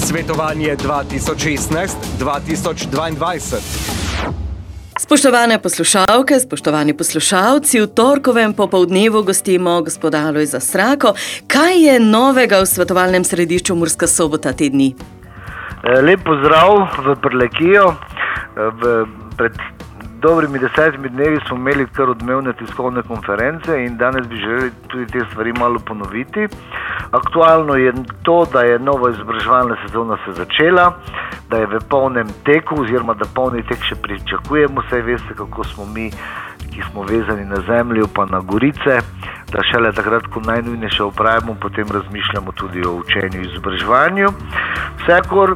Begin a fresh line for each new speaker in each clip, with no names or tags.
Svetovanje 2016-2022.
Spoštovane poslušalke, spoštovani poslušalci, v torkovem popoldnevu gostimo gospoda Alojza Srako. Kaj je novega v svetovalnem središču Murska Sobota te dni?
Lep pozdrav v Prlekijo. Pred dobrimi 10 dnevi smo imeli kar odmevne tiskovne konference in danes bi želeli tudi te stvari malo ponoviti. Aktualno je to, da je nova izobraževalna sezona se začela, da je v polnem teku oziroma da polni tek še pričakujemo. Saj veste, kako smo mi, ki smo vezani na zemljo pa na gorice, da šele takrat, ko najnujnejše opravimo, potem razmišljamo tudi o učenju in izobraževanju. Vsekakor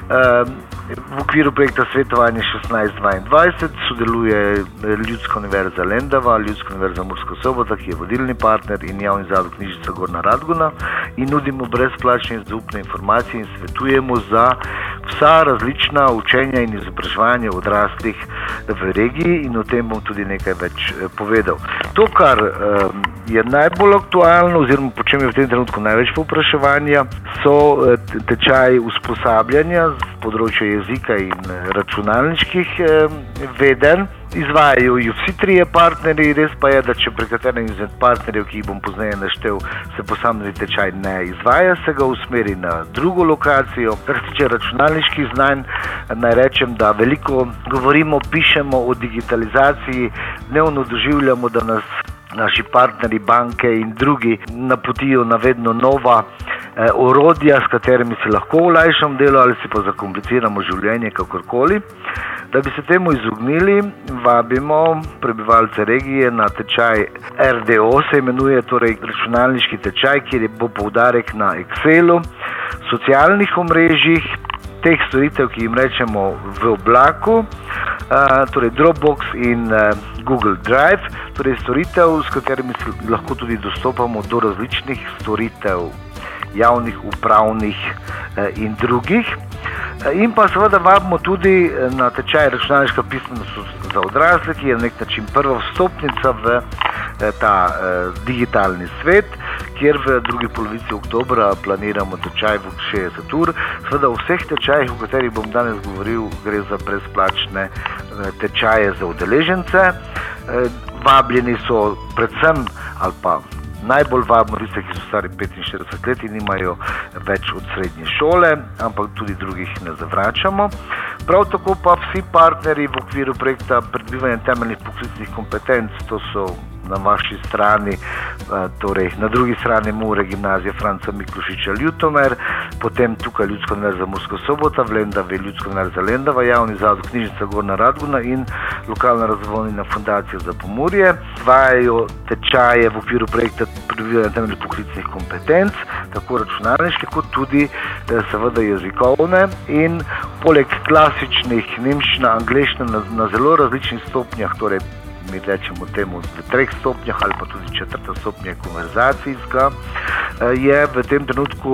v okviru projekta Svetovanje 16-22 sodeluje Ljudska univerza Lendava, Ljudska univerza Murska Sobota, ki je vodilni partner, in javni zavod Knjižnica Gornja Radgona, in nudimo brezplačne in zaupne informacije in svetujemo za vsa različna učenja in izobraževanja odraslih v regiji, in o tem bom tudi nekaj več povedal. To, kar je najbolj aktualno oziroma po čem je v tem trenutku največ povpraševanja, so tečaji usposabljanja z področja jezika in računalniških vedenj. Izvajajo jo vsi trije partnerji, res pa je, da če pri katerem izmed partnerjev, ki jih bom pozneje naštel, se posamezni tečaj ne izvaja, se ga usmeri na drugo lokacijo. Kar se tiče računalniških znanj, naj rečem, da veliko govorimo, pišemo o digitalizaciji, dnevno doživljamo, da nas naši partnerji, banke in drugi napotijo na vedno nova orodja, s katerimi si lahko olajšamo delo ali si pa zakompliciramo življenje, kakorkoli. Da bi se temu izognili, vabimo prebivalce regije na tečaj RDO, se imenuje, torej računalniški tečaj, kjer bo poudarek na Excelu, socialnih omrežjih, teh storitev, ki jim rečemo v oblaku, torej Dropbox in Google Drive, torej storitev, s katerimi lahko tudi dostopamo do različnih storitev javnih, upravnih in drugih. In pa seveda vabimo tudi na tečaj računalniška pismenost za odrasle, ki je na nek način prva vstopnica v ta digitalni svet, kjer v drugi polovici oktobra planiramo tečaj v 60 ur. Seveda v vseh tečajih, o katerih bom danes govoril, gre za brezplačne tečaje za udeležence. Vabljeni so predvsem ali pa najbolj vabimo tiste, ki so stari 45 let in nimajo več od srednje šole, ampak tudi drugih ne zavračamo. Prav tako pa vsi partnerji v okviru projekta pridobivanja temeljnih poklicnih kompetenc, to so na vaši strani, torej na drugi strani Mure, gimnazija Franca Miklošiča Ljutomer, potem tukaj Ljudska univerza Murska Sobota, v Lendavi Ljudska univerza Lendava, javni zavod Knjižnica Gornja Radgona in lokalna razvojna fundacija za Pomurje. Izvajajo tečaje v okviru projekta pridobivanja temeljnih poklicnih kompetenc, tako računalniške kot tudi seveda jezikovne, in poleg klasičnih nemščina, angleščina na zelo različnih stopnjah, torej mi rečemo temu v 3 stopnjah ali pa tudi 4. stopnja konverzacijska, je v tem trenutku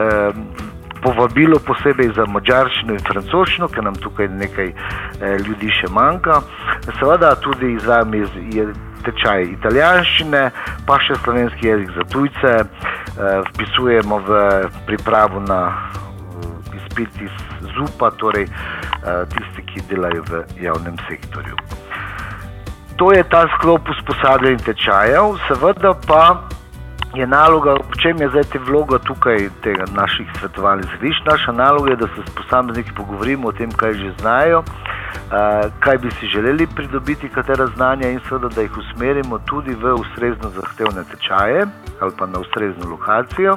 povabilo posebej za madžarščino in francoščino, ker nam tukaj nekaj ljudi še manjka. Seveda tudi izvajamo tečaj italijanščine, pa še slovenski jezik za tujce, vpisujemo v pripravo na izpit iz ZUP-a, torej tisti, ki delajo v javnem sektorju. To je ta sklop usposabljanja tečajev, seveda pa je naloga, v čem je zdaj vloga tukaj tega naših svetovalnih središč. Naša naloga je, da se s posamezniki pogovorimo o tem, kaj že znajo, kaj bi si želeli pridobiti, katera znanja, in seveda, da jih usmerimo tudi v ustrezno zahtevne tečaje ali pa na ustrezno lokacijo.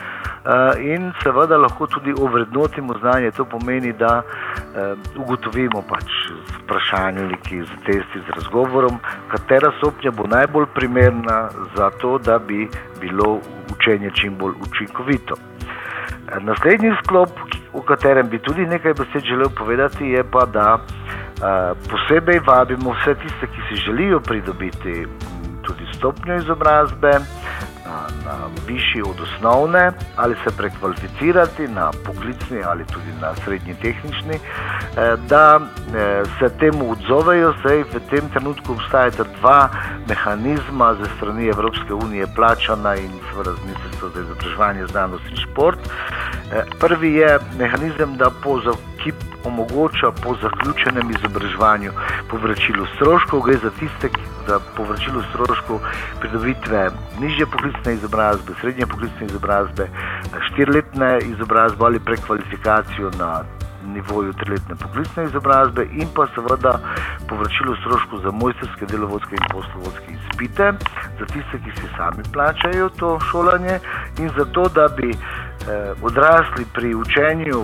In seveda lahko tudi ovrednotimo znanje. To pomeni, da ugotovimo pač z vprašalniki, z testi, z razgovorom, katera stopnja bo najbolj primerna za to, da bi bilo učenje čim bolj učinkovito. Naslednji sklop, o katerem bi tudi nekaj besed želel povedati, je pa, da posebej vabimo vse tiste, ki si želijo pridobiti tudi stopnjo izobrazbe na višji od osnovne, ali se prekvalificirati na poklicni ali tudi na srednji tehnični, da se temu odzovejo. Zdaj v tem trenutku obstajata 2 mehanizma ze strani Evropske unije plačana in seveda z Ministrstva za izobraževanje, znanost in šport. Prvi je mehanizem, da ki omogoča po zaključenem izobraževanju povračilo stroškov, gre za povračilo stroškov pridobitve nižje poklicne izobrazbe, srednje poklicne izobrazbe, 4-letne izobrazbe ali prekvalifikacijo na nivoju 3-letne poklicne izobrazbe in pa seveda povračilo stroškov za mojstrske, delovodske in poslovodske izpite, za tiste, ki si sami plačajo to šolanje in zato, da bi odrasli pri učenju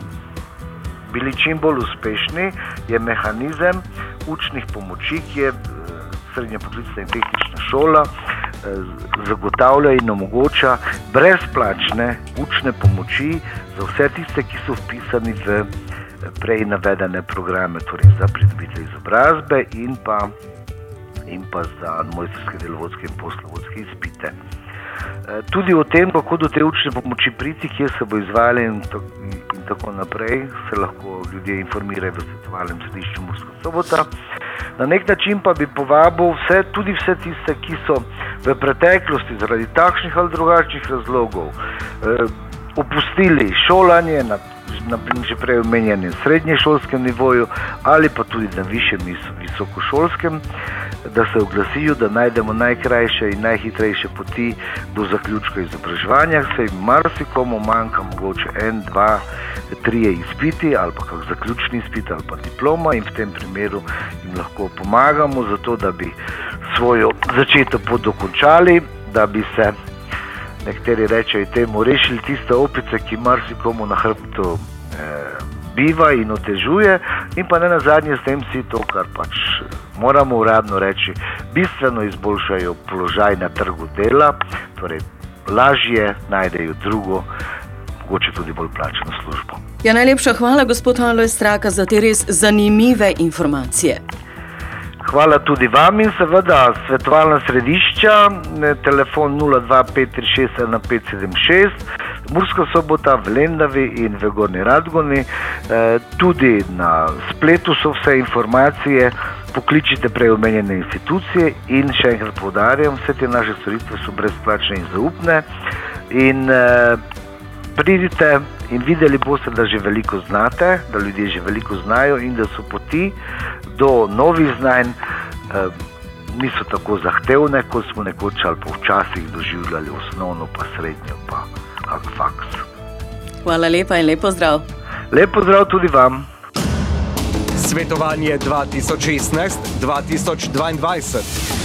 bili čim bolj uspešni, je mehanizem učnih pomoči, ki je srednja poklicna in tehnična šola, zagotavlja in omogoča brezplačne učne pomoči za vse tiste, ki so vpisani v prej navedene programe, torej za pridobitev izobrazbe in pa za mojstrske, delovodske in poslovodske izpite. Tudi o tem, kako do te učne pomoči priti, kje se bo izvajala in tako naprej, se lahko ljudje informirajo v svetovalnem središču Murska Sobota. Na nek način pa bi povabil tudi vse tiste, ki so v preteklosti zaradi takšnih ali drugačnih razlogov opustili šolanje na že prej omenjenem srednješolskem nivoju ali pa tudi na višjem visokošolskem, da se oglasijo, da najdemo najkrajše in najhitrejše poti do zaključka izobraževanja, saj marsikomu manjka mogoče 1, 2, 3 izpiti ali pa kak zaključni izpit ali pa diploma in v tem primeru jim lahko pomagamo zato, da bi svojo začeto pot dokončali, da bi se nekateri rečejo temu rešili tiste opice, ki marsikomu na hrbtu biva in otežuje in pa ne nazadnje s tem si to, kar pač moramo uradno reči, bistveno izboljšajo položaj na trgu dela, torej lažje najdejo drugo, mogoče tudi bolj plačeno službo.
Ja, najlepša hvala, gospod Alojz Straka, za te res zanimive informacije.
Hvala tudi vam in seveda svetovalna središča, telefon 0253611576, Murska Sobota v Lendavi in v Gornji Radgoni. Tudi na spletu so vse informacije, pokličite prej omenjene institucije in še enkrat poudarjam, vse te naše storitve so brezplačne in zaupne in pridite in videli boste, da že veliko znate, da ljudje že veliko znajo in da so poti do novih znanj niso tako zahtevne, kot smo nekoč ali pa včasih doživljali osnovno, pa srednjo, pa kak faks.
Hvala lepa in lep pozdrav.
Lep pozdrav tudi vam.
Svetovanje 2016-2022.